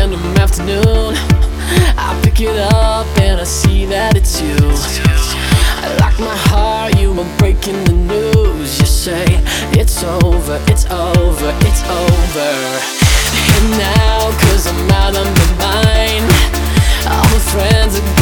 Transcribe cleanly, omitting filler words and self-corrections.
random afternoon, I pick it up and I see that it's you. I lock my heart, you are breaking the news. You say, it's over, it's over, it's over. And now, 'cause I'm out of my mind, all my friends are